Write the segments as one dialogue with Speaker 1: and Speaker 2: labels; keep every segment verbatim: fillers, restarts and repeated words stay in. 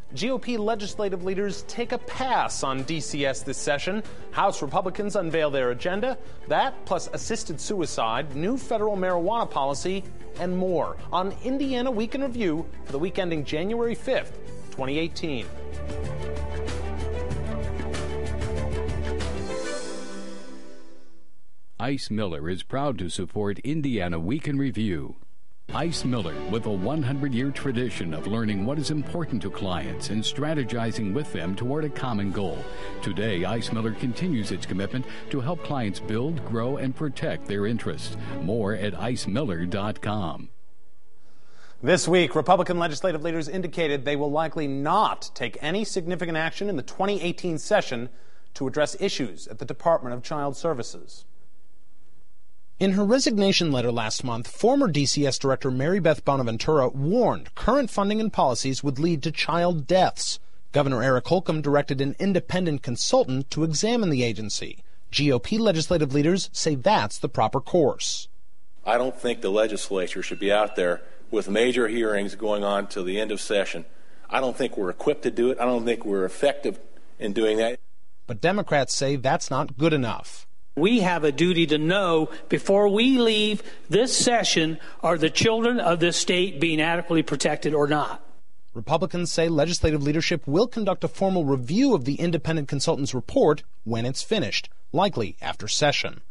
Speaker 1: G O P legislative leaders take a pass on D C S this session. House Republicans unveil their agenda. That, plus assisted suicide, new federal marijuana policy, and more on Indiana Week in Review for the week ending January fifth, twenty eighteen.
Speaker 2: Ice Miller is proud to support Indiana Week in Review. Ice Miller, with a one hundred year tradition of learning what is important to clients and strategizing with them toward a common goal. Today, Ice Miller continues its commitment to help clients build, grow, and protect their interests. More at ice miller dot com.
Speaker 1: This week, Republican legislative leaders indicated they will likely not take any significant action in the twenty eighteen session to address issues at the Department of Child Services. In her resignation letter last month, former D C S Director Mary Beth Bonaventura warned current funding and policies would lead to child deaths. Governor Eric Holcomb directed an independent consultant to examine the agency. G O P legislative leaders say that's the proper course.
Speaker 3: I don't think the legislature should be out there with major hearings going on till the end of session. I don't think we're equipped to do it. I don't think we're effective in doing that.
Speaker 1: But Democrats say that's not good enough.
Speaker 4: We have a duty to know before we leave this session, are the children of this state being adequately protected or not?
Speaker 1: Republicans say legislative leadership will conduct a formal review of the independent consultant's report when it's finished, likely after session.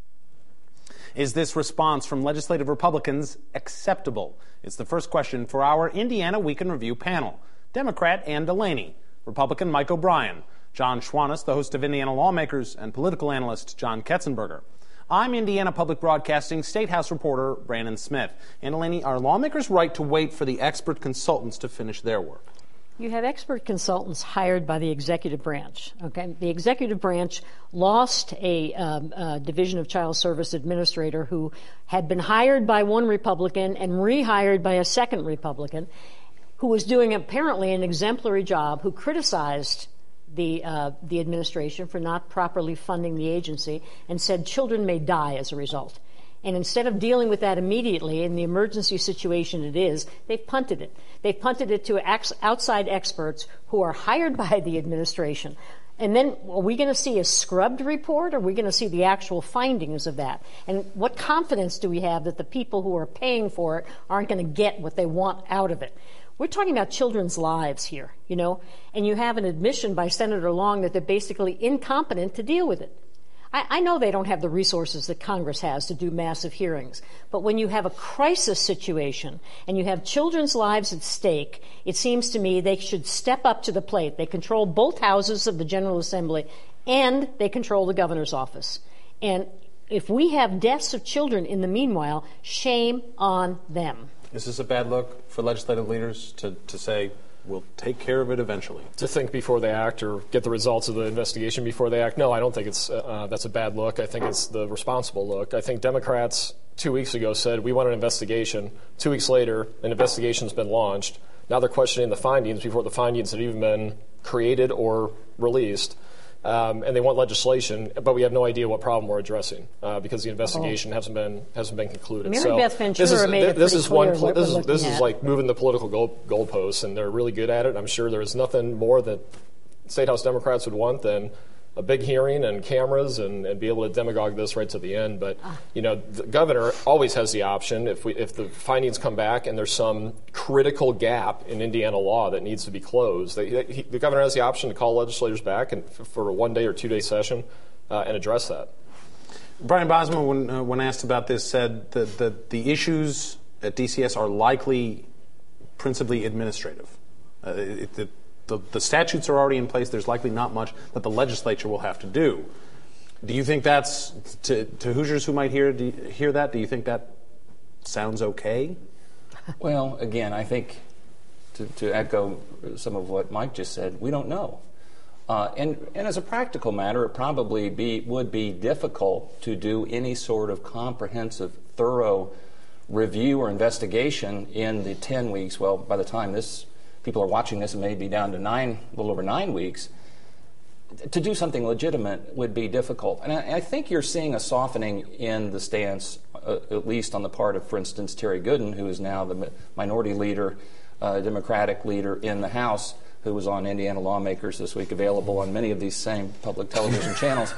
Speaker 1: Is this response from legislative Republicans acceptable? It's the first question for our Indiana Week in Review panel. Democrat Ann Delaney, Republican Mike O'Brien, John Schwannis, the host of Indiana Lawmakers, and political analyst John Ketzenberger. I'm Indiana Public Broadcasting State House reporter Brandon Smith. And Delaney, are lawmakers right to wait for the expert consultants to finish their work?
Speaker 5: You have expert consultants hired by the executive branch. Okay, the executive branch lost a, um, a Division of Child Service administrator who had been hired by one Republican and rehired by a second Republican, who was doing apparently an exemplary job, who criticized the uh, the administration for not properly funding the agency and said children may die as a result. And instead of dealing with that immediately in the emergency situation it is, they've punted it. They've punted it to ex- outside experts who are hired by the administration. And then are we going to see a scrubbed report, or are we going to see the actual findings of that? And what confidence do we have that the people who are paying for it aren't going to get what they want out of it? We're talking about children's lives here, you know, and you have an admission by Senator Long that they're basically incompetent to deal with it. I, I know they don't have the resources that Congress has to do massive hearings, but when you have a crisis situation and you have children's lives at stake, it seems to me they should step up to the plate. They control both houses of the General Assembly and they control the governor's office. And if we have deaths of children in the meanwhile, shame on them.
Speaker 1: Is this a bad look for legislative leaders to, to say, we'll take care of it eventually?
Speaker 6: To think before they act or get the results of the investigation before they act? No, I don't think it's uh, that's a bad look. I think it's the responsible look. I think Democrats two weeks ago said, we want an investigation. Two weeks later, an investigation's been launched. Now they're questioning the findings before the findings had even been created or released. Um, and they want legislation, but we have no idea what problem we're addressing uh, because the investigation oh. hasn't been hasn't been concluded.
Speaker 5: Mary
Speaker 6: so
Speaker 5: Beth Ventura
Speaker 6: this is,
Speaker 5: made it
Speaker 6: this is one.
Speaker 5: clear
Speaker 6: This is
Speaker 5: what
Speaker 6: this
Speaker 5: we're
Speaker 6: is
Speaker 5: at.
Speaker 6: like moving the political goal, goalposts, and they're really good at it. I'm sure there is nothing more that State House Democrats would want than a big hearing and cameras and, and be able to demagogue this right to the end. But you know, the governor always has the option if we if the findings come back and there's some critical gap in Indiana law that needs to be closed, they, he, the governor has the option to call legislators back and f- for a one day or two day session uh, and address that.
Speaker 1: Brian Bosma, when uh, when asked about this, said that the, the issues at D C S are likely principally administrative. Uh, it, it, The, the statutes are already in place. There's likely not much that the legislature will have to do. Do you think that's, to, to Hoosiers who might hear do you hear that, do you think that sounds okay?
Speaker 7: Well, again, I think to, to echo some of what Mike just said, we don't know. Uh, and, and as a practical matter, it probably be, would be difficult to do any sort of comprehensive, thorough review or investigation in the ten weeks. Well, by the time this people are watching this, it may be down to nine, a little over nine weeks. To do something legitimate would be difficult. And I, I think you're seeing a softening in the stance, uh, at least on the part of, for instance, Terry Gooden, who is now the minority leader, uh, Democratic leader in the House, who was on Indiana Lawmakers this week, available on many of these same public television channels,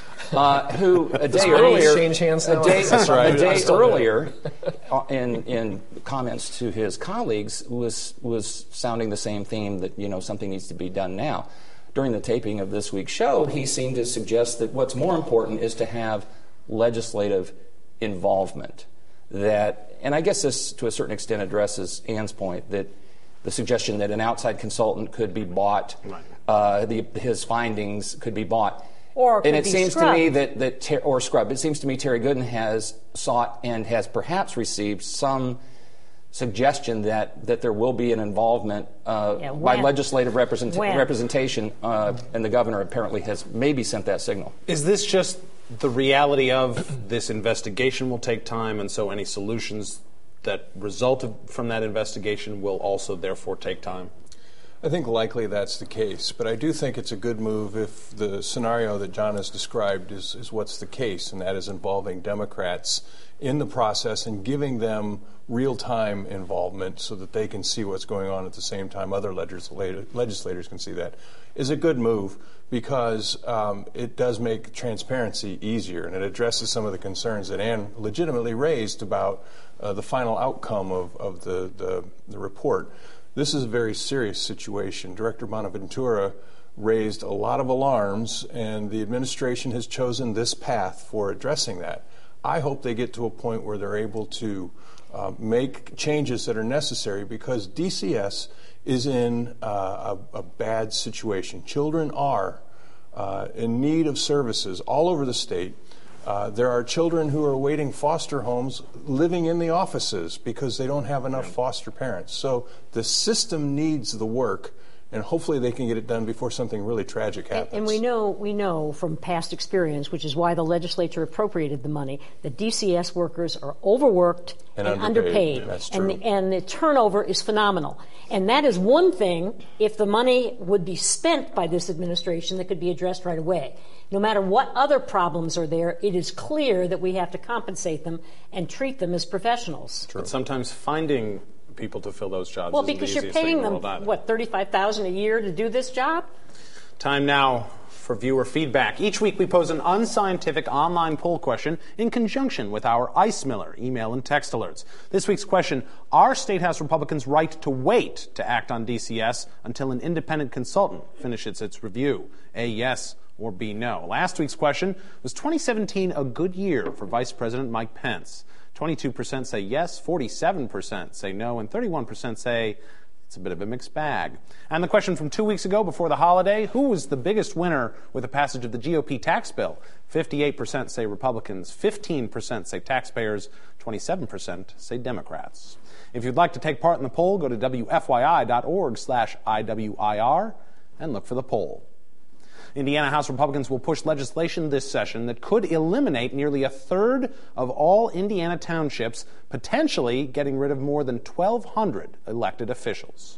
Speaker 7: uh, who a day earlier,
Speaker 6: change hands now?
Speaker 7: a day,
Speaker 6: That's right.
Speaker 7: a day earlier, uh, in in comments to his colleagues, was was sounding the same theme that, you know, something needs to be done now. During the taping of this week's show, he seemed to suggest that what's more important is to have legislative involvement. That, and I guess this, to a certain extent, addresses Ann's point that the suggestion that an outside consultant could be bought, right. uh, the, his findings could be bought.
Speaker 5: Or
Speaker 7: and it
Speaker 5: be
Speaker 7: seems
Speaker 5: scrubbed.
Speaker 7: to me that, that ter- or scrub. It seems to me Terry Gooden has sought and has perhaps received some suggestion that, that there will be an involvement uh,
Speaker 5: yeah,
Speaker 7: by legislative represent-
Speaker 5: when?
Speaker 7: representation, uh, and the governor apparently has maybe sent that signal.
Speaker 1: Is this just the reality of this investigation will take time, and so any solutions that result of, from that investigation will also therefore take time?
Speaker 8: I think likely that's the case, but I do think it's a good move if the scenario that John has described is, is what's the case, and that is involving Democrats in the process and giving them real-time involvement so that they can see what's going on at the same time other legislator, legislators can see that, is a good move because um, it does make transparency easier, and it addresses some of the concerns that Ann legitimately raised about uh, the final outcome of, of the, the, the report. This is a very serious situation. Director Bonaventura raised a lot of alarms, and the administration has chosen this path for addressing that. I hope they get to a point where they're able to uh, make changes that are necessary because D C S is in uh, a, a bad situation. Children are uh, in need of services all over the state. Uh, there are children who are awaiting foster homes living in the offices because they don't have enough foster parents. So the system needs the work, and hopefully they can get it done before something really tragic happens.
Speaker 5: And, and we know we know from past experience, which is why the legislature appropriated the money, that D C S workers are overworked and, and underpaid.
Speaker 8: underpaid. That's true.
Speaker 5: And the, and the turnover is phenomenal. And that is one thing, if the money would be spent by this administration, that could be addressed right away. No matter what other problems are there, it is clear that we have to compensate them and treat them as professionals.
Speaker 1: True. But sometimes finding people to fill those jobs
Speaker 5: well,
Speaker 1: isn't
Speaker 5: because
Speaker 1: the
Speaker 5: you're
Speaker 1: easiest thing
Speaker 5: paying
Speaker 1: in the
Speaker 5: them,
Speaker 1: world either.
Speaker 5: what, thirty-five thousand dollars a year to do this job?
Speaker 1: Time now for viewer feedback. Each week we pose an unscientific online poll question in conjunction with our Ice Miller email and text alerts. This week's question, are State House Republicans right to wait to act on D C S until an independent consultant finishes its review? A, yes, or B, no. Last week's question, was twenty seventeen a good year for Vice President Mike Pence? twenty-two percent say yes, forty-seven percent say no, and thirty-one percent say it's a bit of a mixed bag. And the question from two weeks ago before the holiday, who was the biggest winner with the passage of the G O P tax bill? fifty-eight percent say Republicans, fifteen percent say taxpayers, twenty-seven percent say Democrats. If you'd like to take part in the poll, go to W F Y I dot org slash I W I R and look for the poll. Indiana House Republicans will push legislation this session that could eliminate nearly a third of all Indiana townships, potentially getting rid of more than twelve hundred elected officials.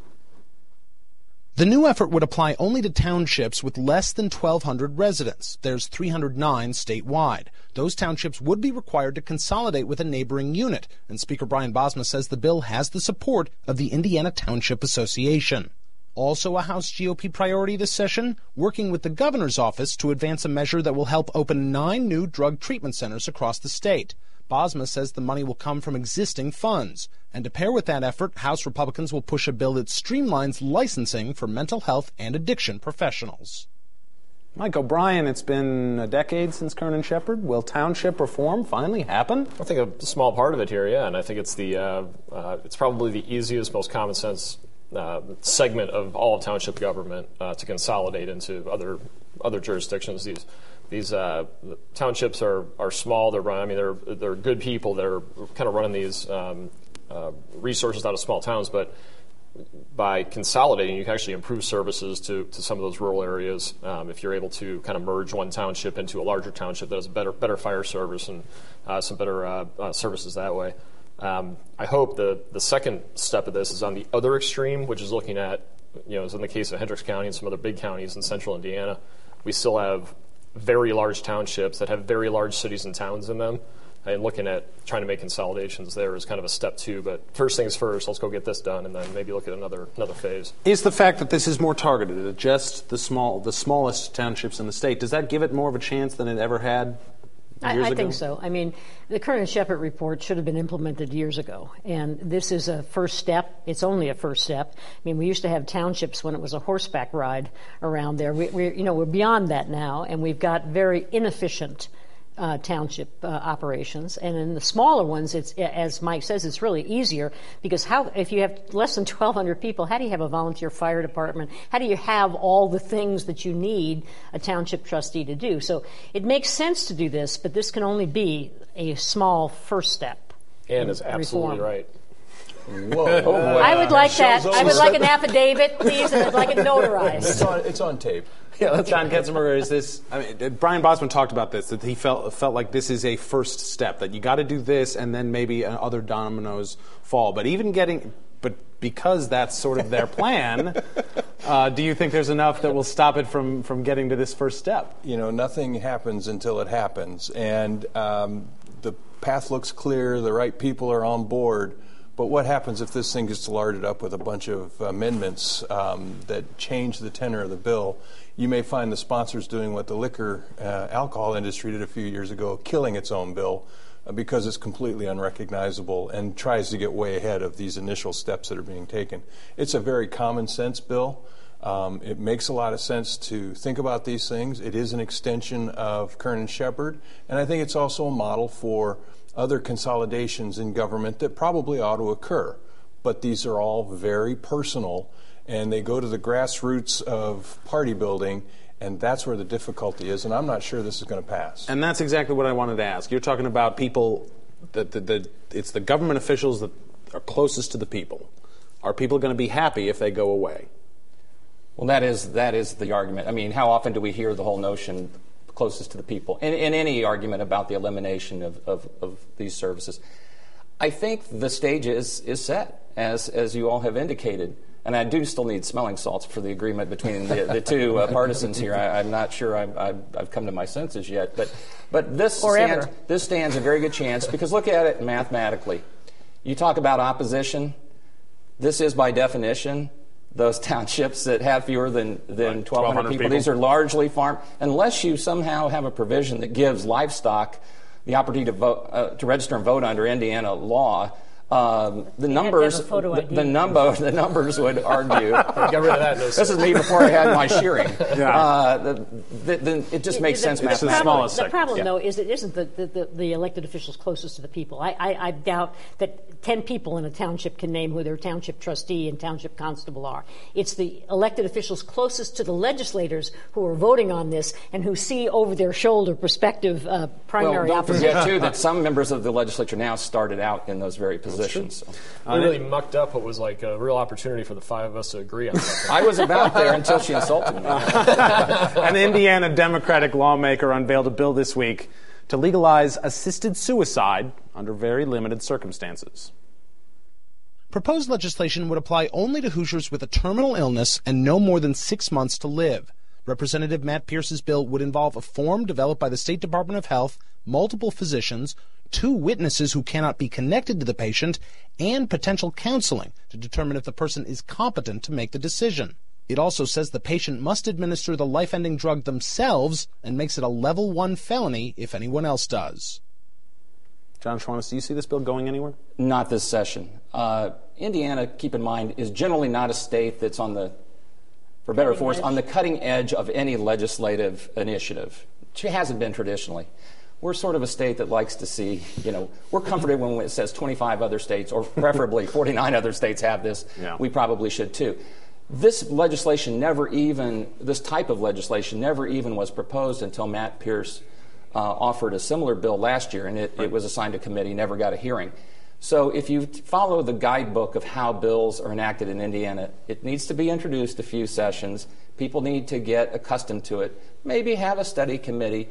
Speaker 1: The new effort would apply only to townships with less than twelve hundred residents. There's three hundred nine statewide. Those townships would be required to consolidate with a neighboring unit, and Speaker Brian Bosma says the bill has the support of the Indiana Township Association. Also a House G O P priority this session, working with the governor's office to advance a measure that will help open nine new drug treatment centers across the state. Bosma says the money will come from existing funds. And to pair with that effort, House Republicans will push a bill that streamlines licensing for mental health and addiction professionals. Mike O'Brien, it's been a decade since Kernan Shepherd. Will township reform finally happen?
Speaker 6: I think a small part of it here, yeah, and I think it's the uh, uh, it's probably the easiest, most common sense Uh, segment of all of township government uh, to consolidate into other other jurisdictions. These these uh, townships are, are small. They're run, I mean they're they're good people that are kind of running these um, uh, resources out of small towns. But by consolidating, you can actually improve services to, to some of those rural areas. Um, if you're able to kind of merge one township into a larger township that has better better fire service and uh, some better uh, uh, services that way. Um, I hope the, the second step of this is on the other extreme, which is looking at, you know, as in the case of Hendricks County and some other big counties in central Indiana, we still have very large townships that have very large cities and towns in them and looking at trying to make consolidations there is kind of a step two. But first things first, let's go get this done, and then maybe look at another another phase.
Speaker 1: Is the fact that this is more targeted at just the small, the smallest townships in the state, does that give it more of a chance than it ever had?
Speaker 5: I,
Speaker 1: Years
Speaker 5: I
Speaker 1: ago?
Speaker 5: think so. I mean, the Kernan Shepard report should have been implemented years ago, and this is a first step. It's only a first step. I mean, we used to have townships when it was a horseback ride around there. We, we you know, we're beyond that now, and we've got very inefficient Uh, township uh, operations, and in the smaller ones, it's, as Mike says, it's really easier because how if you have less than twelve hundred people, how do you have a volunteer fire department? How do you have all the things that you need a township trustee to do? So it makes sense to do this, but this can only be a small first step.
Speaker 6: And is absolutely
Speaker 5: reform.
Speaker 6: right.
Speaker 8: Whoa! Oh,
Speaker 5: I would like that. I would like an affidavit, please, and I'd like it notarized.
Speaker 8: It's on, it's on tape.
Speaker 1: Yeah, John Ketzenberger, is this? I mean, Brian Bosman talked about this, that he felt felt like this is a first step, that you got to do this, and then maybe other dominoes fall. But even getting, but because that's sort of their plan, uh, do you think there's enough that will stop it from from getting to this first step?
Speaker 8: You know, nothing happens until it happens, and um, the path looks clear. The right people are on board. But what happens if this thing gets larded up with a bunch of amendments um, that change the tenor of the bill? You may find the sponsors doing what the liquor uh, alcohol industry did a few years ago, killing its own bill uh, because it's completely unrecognizable and tries to get way ahead of these initial steps that are being taken. It's a very common sense bill. Um, it makes a lot of sense to think about these things. It is an extension of Kernan Shepard, and I think it's also a model for other consolidations in government that probably ought to occur. But these are all very personal, and they go to the grassroots of party building, and that's where the difficulty is, and I'm not sure this is going to pass.
Speaker 1: And that's exactly what I wanted to ask. You're talking about people, that the, the, it's the government officials that are closest to the people. Are people going to be happy if they go away?
Speaker 7: Well, that is that is the argument. I mean, how often do we hear the whole notion closest to the people in, in any argument about the elimination of, of, of these services? I think the stage is, is set, as as you all have indicated. And I do still need smelling salts for the agreement between the, the two uh, partisans here. I, I'm not sure I've, I've, I've come to my senses yet. But, but this, stands, this stands a very good chance, because look at it mathematically. You talk about opposition. This is, by definition, those townships that have fewer than, than twelve hundred people. people. These are largely farm. Unless you somehow have a provision that gives livestock the opportunity to vote, uh, to register and vote under Indiana law, Um, the numbers, the, the number, the numbers would argue.
Speaker 6: Get rid of that.
Speaker 7: This is me before I had my shearing. Yeah. Uh, the, the, the, it just makes
Speaker 5: the,
Speaker 7: sense
Speaker 5: the
Speaker 7: mathematically.
Speaker 5: Problem, the
Speaker 7: sector.
Speaker 5: problem,
Speaker 7: yeah.
Speaker 5: though, is it isn't the, the, the elected officials closest to the people. I, I, I doubt that ten people in a township can name who their township trustee and township constable are. It's the elected officials closest to the legislators who are voting on this and who see over their shoulder prospective uh, primary
Speaker 7: well, don't
Speaker 5: opposition.
Speaker 7: forget, too, that some members of the legislature now started out in those very positions.
Speaker 6: We really mucked up what was like a real opportunity for the five of us to agree on something.
Speaker 7: I was about there until she insulted me.
Speaker 1: An Indiana Democratic lawmaker unveiled a bill this week to legalize assisted suicide under very limited circumstances. Proposed legislation would apply only to Hoosiers with a terminal illness and no more than six months to live. Representative Matt Pierce's bill would involve a form developed by the State Department of Health, multiple physicians, two witnesses who cannot be connected to the patient, and potential counseling to determine if the person is competent to make the decision. It also says the patient must administer the life-ending drug themselves and makes it a level one felony if anyone else does. John Schwantes, do you see this bill going anywhere?
Speaker 7: Not this session. Uh, Indiana, keep in mind, is generally not a state that's on the, for better or for worse, on the cutting edge of any legislative initiative. She hasn't been traditionally. We're sort of a state that likes to see, you know, we're comforted when it says twenty-five other states, or preferably forty-nine other states have this. Yeah. We probably should too. This legislation never even, this type of legislation never even was proposed until Matt Pierce uh, offered a similar bill last year, and it, right. it was assigned to committee, never got a hearing. So if you follow the guidebook of how bills are enacted in Indiana, it needs to be introduced a few sessions. People need to get accustomed to it. Maybe have a study committee.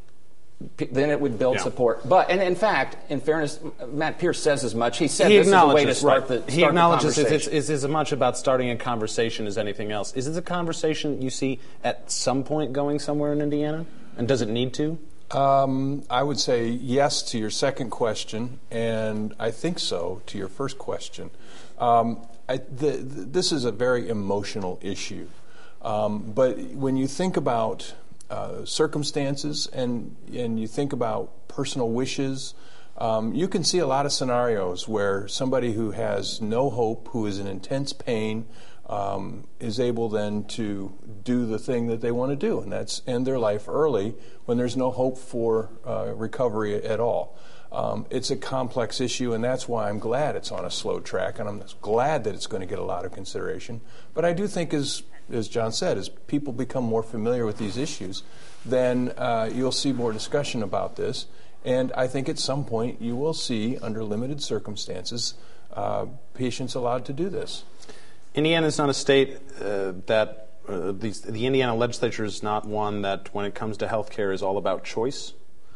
Speaker 7: Then it would build yeah. support. But, and in fact, in fairness, Matt Pierce says as much. He said
Speaker 1: he
Speaker 7: this is a way to start
Speaker 1: right.
Speaker 7: the start
Speaker 1: He acknowledges
Speaker 7: the
Speaker 1: it's, it's as much about starting a conversation as anything else. Is it a conversation you see at some point going somewhere in Indiana? And does it need to?
Speaker 8: Um, I would say yes to your second question, and I think so to your first question. Um, I, the, the, this is a very emotional issue. Um, but when you think about uh, circumstances and, and you think about personal wishes, um, you can see a lot of scenarios where somebody who has no hope, who is in intense pain, um, is able then to do the thing that they want to do, and that's end their life early when there's no hope for uh, recovery at all. Um, it's a complex issue, and that's why I'm glad it's on a slow track, and I'm glad that it's going to get a lot of consideration. But I do think, as as John said, as people become more familiar with these issues, then uh, you'll see more discussion about this. And I think at some point you will see, under limited circumstances, uh, patients allowed to do this.
Speaker 1: Indiana is not a state uh, that uh, the, the Indiana legislature is not one that, when it comes to health care, is all about choice.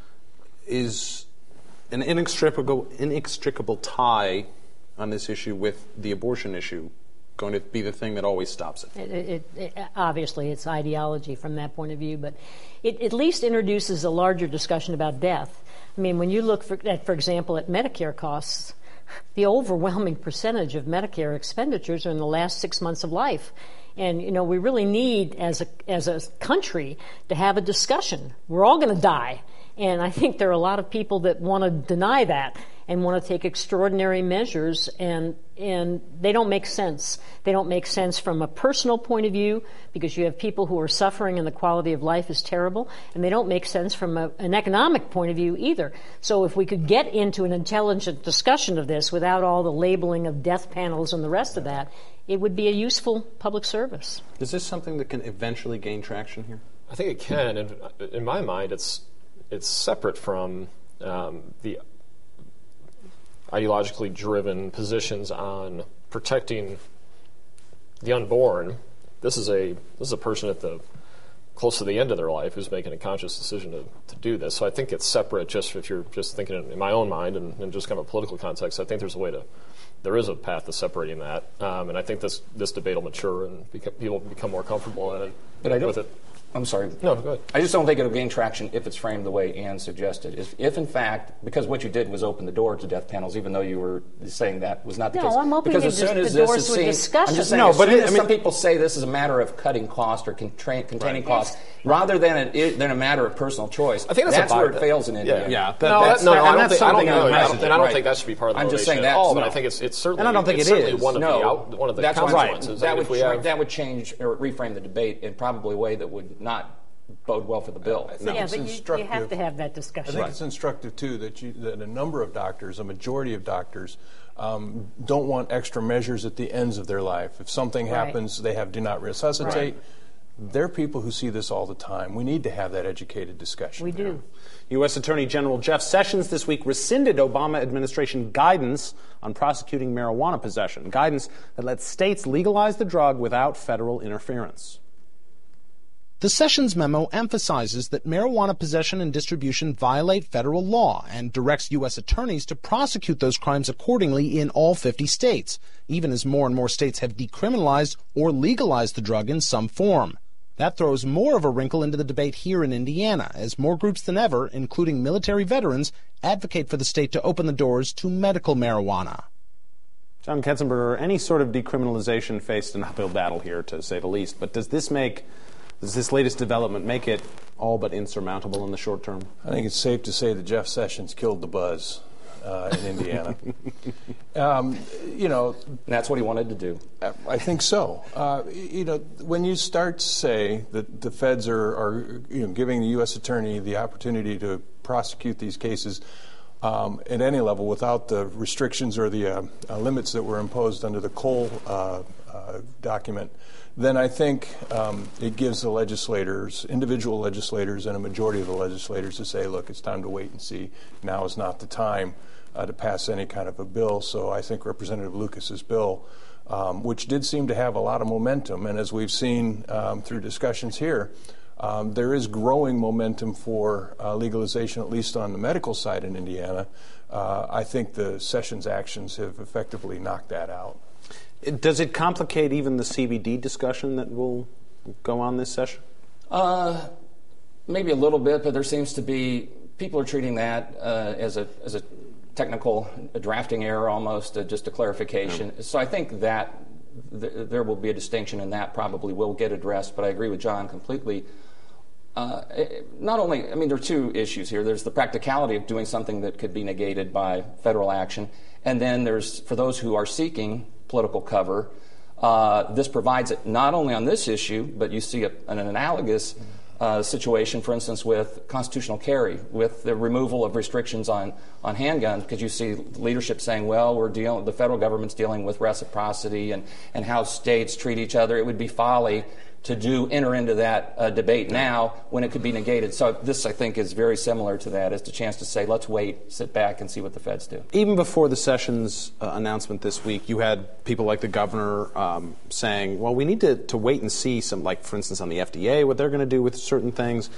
Speaker 1: Is an inextricable, inextricable tie on this issue with the abortion issue going to be the thing that always stops it?
Speaker 5: It, it, it obviously, it's ideology from that point of view, but it at least introduces a larger discussion about death. I mean, when you look for, at, for example, at Medicare costs, the overwhelming percentage of Medicare expenditures are in the last six months of life. And, you know, we really need, as a, as a country, to have a discussion. We're all going to die. And I think there are a lot of people that want to deny that and want to take extraordinary measures, and and they don't make sense. They don't make sense from a personal point of view, because you have people who are suffering and the quality of life is terrible, and they don't make sense from a, an economic point of view either. So if we could get into an intelligent discussion of this without all the labeling of death panels and the rest of that, it would be a useful public service.
Speaker 1: Is this something that can eventually gain traction here?
Speaker 6: I think it can, and in my mind, it's it's separate from um, the ideologically driven positions on protecting the unborn. This is a this is a person at the close to the end of their life who's making a conscious decision to, to do this. So I think it's separate. Just if you're just thinking in, in my own mind and, and just kind of a political context, I think there's a way to there is a path to separating that, um, and I think this this debate will mature and become, people become more comfortable in it,
Speaker 7: but I don't,
Speaker 6: with it.
Speaker 7: I'm sorry.
Speaker 6: No, go ahead.
Speaker 7: I just don't think it'll gain traction if it's framed the way Ann suggested. If, if in fact, because what you did was open the door to death panels, even though you were saying that was not the
Speaker 5: no,
Speaker 7: case.
Speaker 5: No, I'm opening
Speaker 7: because as soon
Speaker 5: the,
Speaker 7: as
Speaker 5: the
Speaker 7: this
Speaker 5: doors
Speaker 7: is
Speaker 5: to a
Speaker 7: seen,
Speaker 5: discussion.
Speaker 7: I'm just saying,
Speaker 1: no,
Speaker 7: as
Speaker 1: but
Speaker 7: soon
Speaker 1: it,
Speaker 7: as
Speaker 1: I mean,
Speaker 7: some people say this is a matter of cutting costs or contra- containing
Speaker 1: right.
Speaker 7: costs, rather than a, than a matter of personal choice,
Speaker 6: I think that's,
Speaker 7: that's
Speaker 6: a
Speaker 7: where it fails in India.
Speaker 1: Yeah, yeah
Speaker 6: that, no,
Speaker 1: that's,
Speaker 6: no, no,
Speaker 1: that,
Speaker 6: I don't
Speaker 1: that's
Speaker 6: think I don't,
Speaker 1: something
Speaker 6: know,
Speaker 1: I'm
Speaker 6: I don't, and I don't
Speaker 1: right.
Speaker 6: think that should be part of the
Speaker 7: I'm just saying
Speaker 6: at
Speaker 7: that,
Speaker 6: all,
Speaker 7: no.
Speaker 6: but I think it's it's certainly
Speaker 1: and I don't think
Speaker 6: it's
Speaker 1: it
Speaker 6: certainly
Speaker 1: is.
Speaker 6: one of
Speaker 7: no,
Speaker 6: the out, one of the
Speaker 7: that's
Speaker 6: consequences.
Speaker 7: That
Speaker 6: I mean,
Speaker 7: would
Speaker 6: if we
Speaker 7: tra-
Speaker 6: have,
Speaker 7: that would change or reframe the debate in probably a way that would not bode well for the bill.
Speaker 8: I think
Speaker 5: yeah,
Speaker 8: it's
Speaker 5: but you, you have to have that discussion.
Speaker 8: I think it's instructive, too, that, you, that a number of doctors, a majority of doctors, um, don't want extra measures at the ends of their life. If something
Speaker 5: right.
Speaker 8: happens, they have do not resuscitate.
Speaker 5: Right.
Speaker 8: They're people who see this all the time. We need to have that educated discussion.
Speaker 5: We do.
Speaker 1: U S Attorney General Jeff Sessions this week rescinded Obama administration guidance on prosecuting marijuana possession, guidance that lets states legalize the drug without federal interference. The Sessions memo emphasizes that marijuana possession and distribution violate federal law and directs U S attorneys to prosecute those crimes accordingly in all fifty states, even as more and more states have decriminalized or legalized the drug in some form. That throws more of a wrinkle into the debate here in Indiana, as more groups than ever, including military veterans, advocate for the state to open the doors to medical marijuana. John Ketzenberger, any sort of decriminalization faced an uphill battle here, to say the least, but does this make Does this latest development make it all but insurmountable in the short term?
Speaker 8: I think it's safe to say that Jeff Sessions killed the buzz uh, in Indiana. um, you know,
Speaker 7: And that's what he wanted to do.
Speaker 8: I think so. Uh, you know, when you start to say that the feds are, are you know, giving the U S attorney the opportunity to prosecute these cases um, at any level without the restrictions or the uh, uh, limits that were imposed under the Cole uh, uh, document, then I think um, it gives the legislators, individual legislators and a majority of the legislators to say, look, it's time to wait and see. Now is not the time uh, to pass any kind of a bill. So I think Representative Lucas's bill, um, which did seem to have a lot of momentum, and as we've seen um, through discussions here, um, there is growing momentum for uh, legalization, at least on the medical side in Indiana. Uh, I think the Sessions actions have effectively knocked that out.
Speaker 1: Does it complicate even the C B D discussion that will go on this session?
Speaker 7: Uh, Maybe a little bit, but there seems to be people are treating that uh, as a as a technical a drafting error, almost uh, just a clarification. Yeah. So I think that th- there will be a distinction, and that probably will get addressed. But I agree with John completely. Uh, not only, I mean, there are two issues here. There's the practicality of doing something that could be negated by federal action, and then there's, for those who are seeking political cover, uh, this provides it not only on this issue, but you see a, an analogous uh, situation, for instance, with constitutional carry, with the removal of restrictions on, on handguns, because you see leadership saying, well, we're dealing, the federal government's dealing with reciprocity and, and how states treat each other. It would be folly to do enter into that uh, debate now when it could be negated. So this, I think, is very similar to that. It's a chance to say, let's wait, sit back, and see what the feds do.
Speaker 1: Even before the Sessions uh, announcement this week, you had people like the governor um, saying, well, we need to, to wait and see some, like, for instance, on the F D A, what they're going to do with certain things.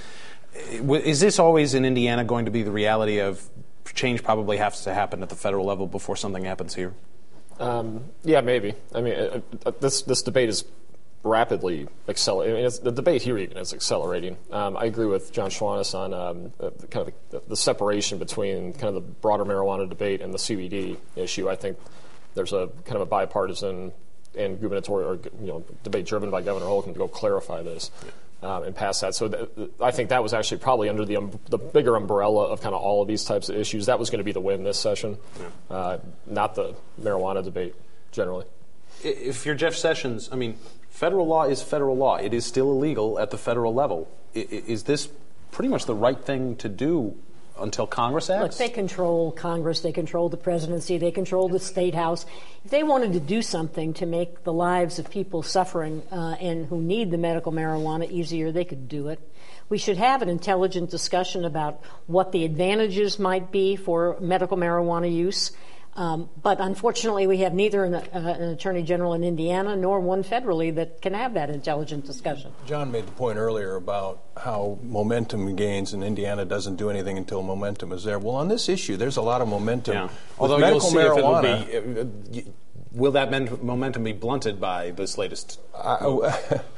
Speaker 1: Is this always in Indiana going to be the reality of change probably has to happen at the federal level before something happens here?
Speaker 6: Um, yeah, maybe. I mean, uh, uh, this this debate is rapidly accelerating. I mean, it's, the debate here even is accelerating. Um, I agree with John Schwantes on um, the, kind of the, the separation between kind of the broader marijuana debate and the C B D issue. I think there's a kind of a bipartisan and gubernatorial or you know debate driven by Governor Holcomb to go clarify this um, and pass that. So th- I think that was actually probably under the um, the bigger umbrella of kind of all of these types of issues. That was going to be the win this session, yeah. uh, not the marijuana debate generally.
Speaker 1: If you're Jeff Sessions, I mean, federal law is federal law. It is still illegal at the federal level. Is this pretty much the right thing to do until Congress acts?
Speaker 5: Look, they control Congress. They control the presidency. They control the state house. If they wanted to do something to make the lives of people suffering uh, and who need the medical marijuana easier, they could do it. We should have an intelligent discussion about what the advantages might be for medical marijuana use. Um, but unfortunately, we have neither an, uh, an attorney general in Indiana nor one federally that can have that intelligent discussion.
Speaker 8: John made the point earlier about how momentum gains and Indiana doesn't do anything until momentum is there. Well, on this issue, there's a lot of momentum.
Speaker 1: Yeah.
Speaker 8: With
Speaker 1: Although
Speaker 8: medical
Speaker 1: you'll see
Speaker 8: marijuana,
Speaker 1: if it'll be, uh, will that men- momentum be blunted by this latest?
Speaker 8: Uh,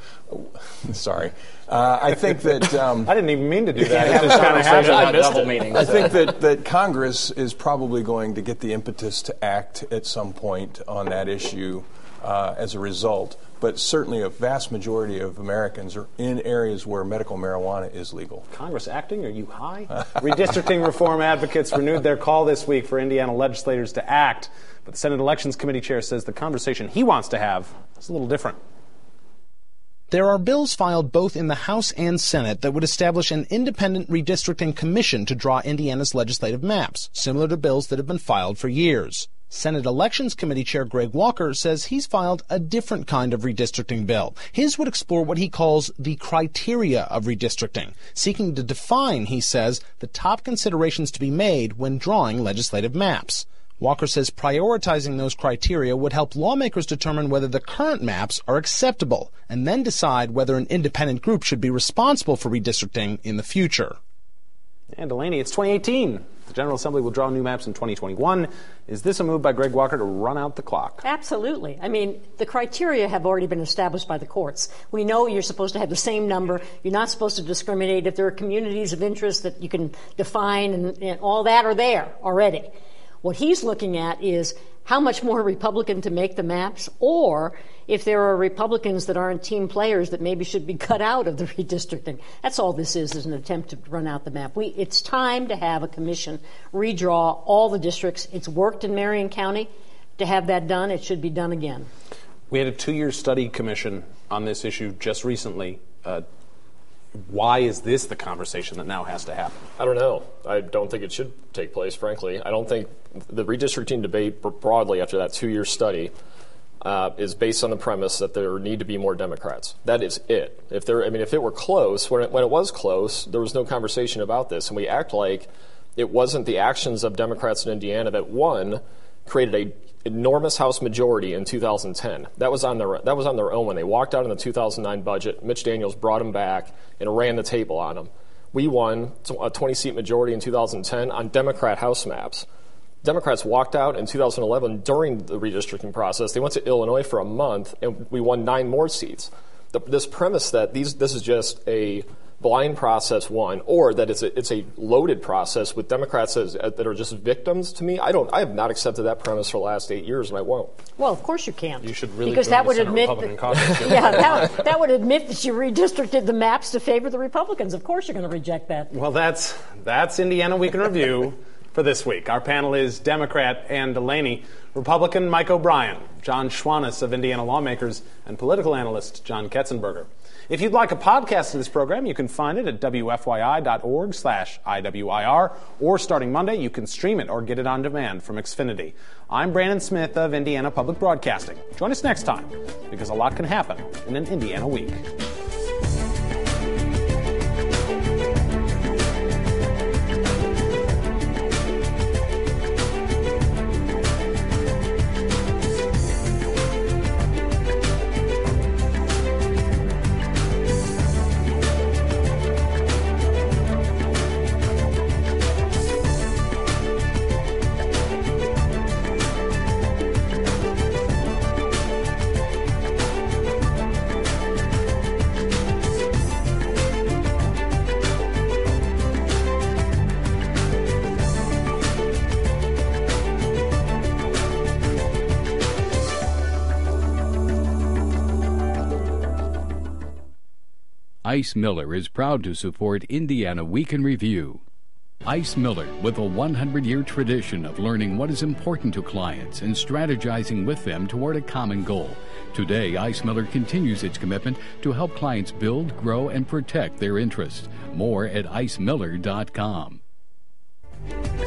Speaker 8: sorry. Uh, I think that... Um,
Speaker 1: I didn't even mean to do that. It just kind of happened.
Speaker 7: I missed double meanings.
Speaker 8: I think that, that Congress is probably going to get the impetus to act at some point on that issue uh, as a result. But certainly a vast majority of Americans are in areas where medical marijuana is legal.
Speaker 1: Congress acting? Are you high? Redistricting reform advocates renewed their call this week for Indiana legislators to act. But the Senate Elections Committee chair says the conversation he wants to have is a little different. There are bills filed both in the House and Senate that would establish an independent redistricting commission to draw Indiana's legislative maps, similar to bills that have been filed for years. Senate Elections Committee Chair Greg Walker says he's filed a different kind of redistricting bill. His would explore what he calls the criteria of redistricting, seeking to define, he says, the top considerations to be made when drawing legislative maps. Walker says prioritizing those criteria would help lawmakers determine whether the current maps are acceptable and then decide whether an independent group should be responsible for redistricting in the future. And Delaney, it's twenty eighteen. The General Assembly will draw new maps in twenty twenty-one. Is this a move by Greg Walker to run out the clock?
Speaker 5: Absolutely. I mean, the criteria have already been established by the courts. We know you're supposed to have the same number. You're not supposed to discriminate. If there are communities of interest that you can define and, and all that are there already. What he's looking at is how much more Republican to make the maps, or if there are Republicans that aren't team players that maybe should be cut out of the redistricting. That's all this is, is an attempt to run out the map. We, it's time to have a commission redraw all the districts. It's worked in Marion County. To have that done, it should be done again.
Speaker 1: We had a two-year study commission on this issue just recently. Uh, Why is this the conversation that now has to happen?
Speaker 6: I don't know. I don't think it should take place, frankly. I don't think the redistricting debate broadly after that two-year study uh, is based on the premise that there need to be more Democrats. That is it. If there, I mean, if it were close, when it, when it was close, there was no conversation about this, and we act like it wasn't the actions of Democrats in Indiana that, one, created a enormous House majority in two thousand ten. That was on their that was on their own when they walked out in the two thousand nine budget. Mitch Daniels brought them back and ran the table on them. We won a twenty-seat majority in two thousand ten on Democrat House maps. Democrats walked out in two thousand eleven during the redistricting process. They went to Illinois for a month, and we won nine more seats. the, this premise that these this is just a blind process, one, or that it's a, it's a loaded process with Democrats as, uh, that are just victims, to me, I don't. I have not accepted that premise for the last eight years, and I won't.
Speaker 5: Well, of course you can't.
Speaker 9: You should really
Speaker 5: because
Speaker 9: join
Speaker 5: that
Speaker 9: the
Speaker 5: would
Speaker 9: Senate
Speaker 5: admit
Speaker 9: Republican
Speaker 5: that,
Speaker 9: caucus.
Speaker 5: yeah, that, that would admit that you redistricted the maps to favor the Republicans. Of course, you're going to reject that.
Speaker 1: Well, that's that's Indiana Week in Review for this week. Our panel is Democrat Ann Delaney, Republican Mike O'Brien, John Schwannis of Indiana Lawmakers, and political analyst John Ketzenberger. If you'd like a podcast of this program, you can find it at W F Y I dot org slash I W I R, or starting Monday, you can stream it or get it on demand from Xfinity. I'm Brandon Smith of Indiana Public Broadcasting. Join us next time, because a lot can happen in an Indiana week.
Speaker 2: Ice Miller is proud to support Indiana Week in Review. Ice Miller, with a one hundred year tradition of learning what is important to clients and strategizing with them toward a common goal. Today, Ice Miller continues its commitment to help clients build, grow, and protect their interests. More at ice miller dot com.